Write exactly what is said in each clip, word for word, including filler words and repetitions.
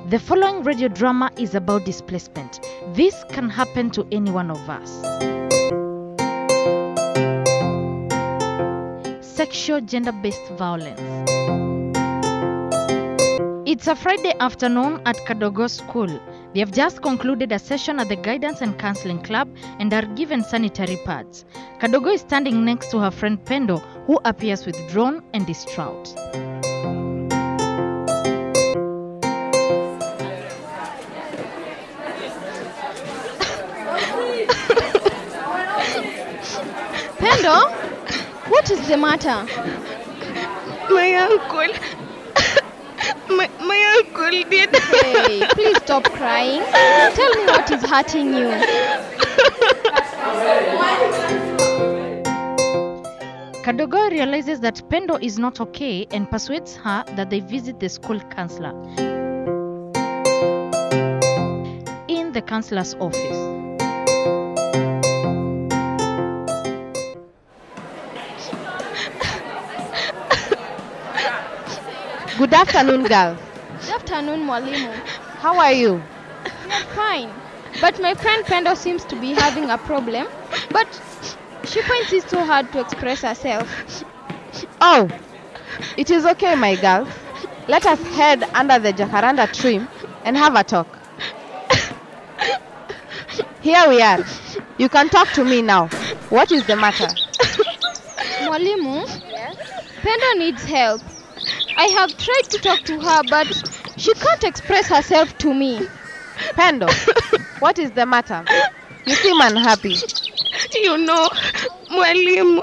The following radio drama is about displacement. This can happen to any one of us. Sexual gender-based violence. It's a Friday afternoon at Kadogo School. They have just concluded a session at the Guidance and Counseling Club and are given sanitary pads. Kadogo is standing next to her friend Pendo, who appears withdrawn and distraught. Pendo, what is the matter? My uncle. My, my uncle did. Hey, please stop crying. Tell me what is hurting you. Kadogo realizes that Pendo is not okay and persuades her that they visit the school counselor. In the counselor's office. Good afternoon, girls. Good afternoon, Mwalimu. How are you? I'm fine. But my friend Pendo seems to be having a problem. But she finds it so hard to express herself. Oh, it is okay, my girls. Let us head under the jacaranda tree and have a talk. Here we are. You can talk to me now. What is the matter? Mwalimu, yes? Pendo needs help. I have tried to talk to her, but she can't express herself to me. Pendo, what is the matter? You seem unhappy. You know, Mwalimu.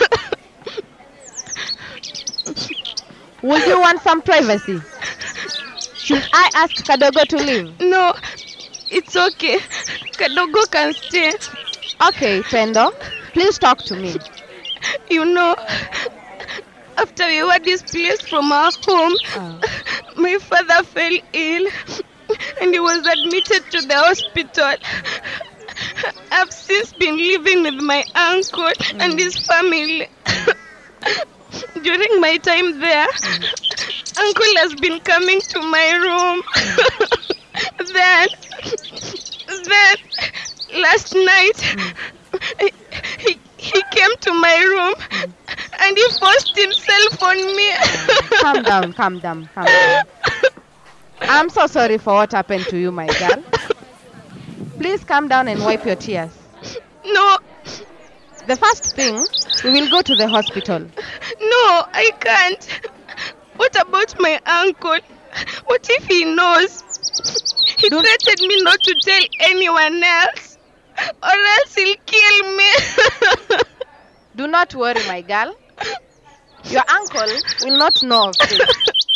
Would you want some privacy? Should I ask Kadogo to leave? No, it's okay. Kadogo can stay. Okay, Pendo, please talk to me. You know, after we were displaced from our home, oh. my father fell ill and he was admitted to the hospital. I've since been living with my uncle mm. and his family. During my time there, mm. uncle has been coming to my room. then, then, last night, mm. he, he came to my room mm. and he forced himself on me. Calm down, calm down, calm down. I'm so sorry for what happened to you, my girl. Please calm down and wipe your tears. No. The first thing, we will go to the hospital. No, I can't. What about my uncle? What if he knows? He Don't... threatened me not to tell anyone else, or else he'll kill me. Do not worry, my girl. Your uncle will not know of this.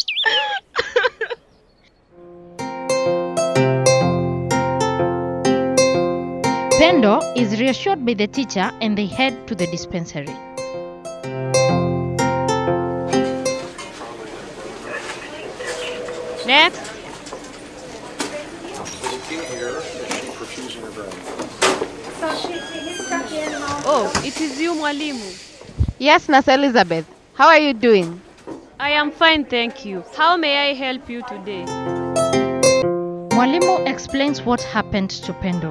Pendo is reassured by the teacher and they head to the dispensary. Next. Oh, it is you, Mwalimu. Yes, Nurse Elizabeth. How are you doing? I am fine, thank you. How may I help you today? Mwalimu explains what happened to Pendo.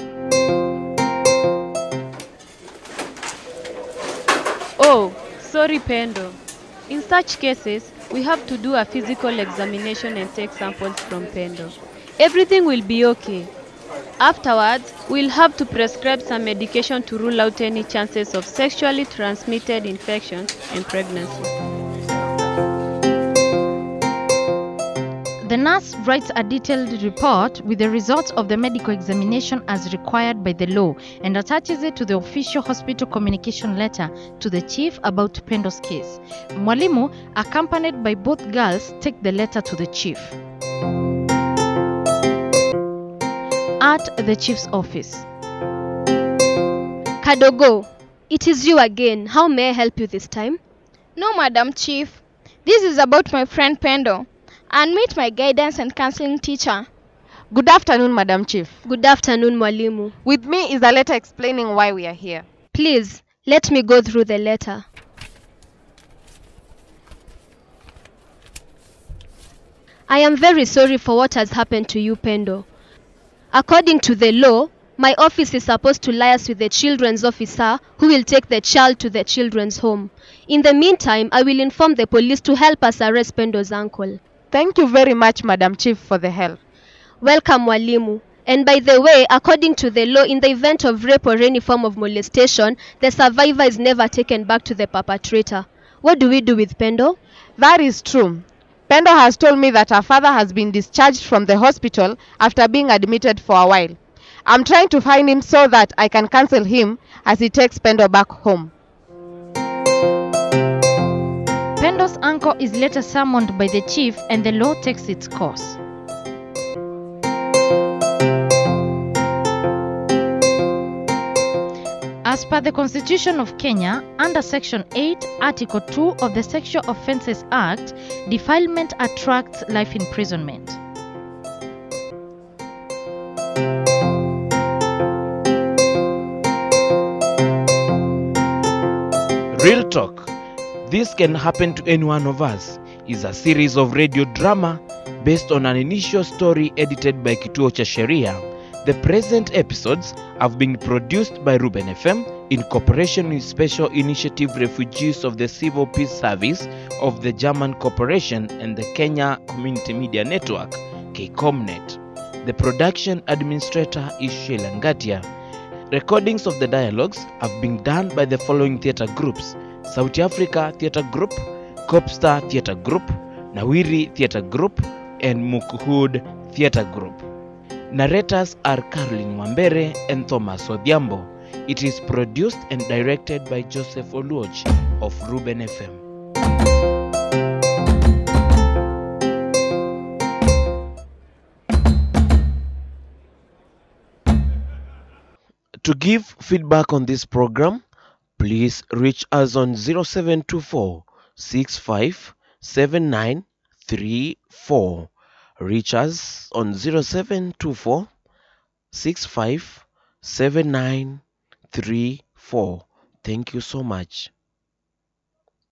Oh, sorry, Pendo. In such cases, we have to do a physical examination and take samples from Pendo. Everything will be okay. Afterwards, we'll have to prescribe some medication to rule out any chances of sexually transmitted infections and pregnancy. The nurse writes a detailed report with the results of the medical examination as required by the law and attaches it to the official hospital communication letter to the chief about Pendo's case. Mwalimu, accompanied by both girls, take the letter to the chief. At the chief's office. Kadogo, it is you again. How may I help you this time? No, Madam Chief. This is about my friend Pendo. And meet my guidance and counseling teacher. Good afternoon, Madam Chief. Good afternoon, Mwalimu. With me is a letter explaining why we are here. Please, let me go through the letter. I am very sorry for what has happened to you, Pendo. According to the law, my office is supposed to liaise with the children's officer who will take the child to the children's home. In the meantime, I will inform the police to help us arrest Pendo's uncle. Thank you very much, Madam Chief, for the help. Welcome, Walimu. And by the way, according to the law, in the event of rape or any form of molestation, the survivor is never taken back to the perpetrator. What do we do with Pendo? That is true. Pendo has told me that her father has been discharged from the hospital after being admitted for a while. I'm trying to find him so that I can cancel him as he takes Pendo back home. Pendo's uncle is later summoned by the chief and the law takes its course. As per the Constitution of Kenya, under Section eight, Article two of the Sexual Offences Act, defilement attracts life imprisonment. Real Talk. This Can Happen to Any One of Us is a series of radio drama based on an initial story edited by Kituo cha Sheria. The present episodes have been produced by Ruben F M in cooperation with Special Initiative Refugees of the Civil Peace Service of the German Corporation and the Kenya Community Media Network, KCOMNET. The production administrator is Sheila Ngatia. Recordings of the dialogues have been done by the following theatre groups: South Africa Theatre Group, Copstar Theatre Group, Nawiri Theatre Group, and Mukhood Theatre Group. Narrators are Caroline Wambere and Thomas Odhiambo. It is produced and directed by Joseph Oluoch of Ruben F M. To give feedback on this program, please reach us on zero seven two four, six five seven nine three four. Reach us on zero seven two four, six five seven nine three four. Thank you so much.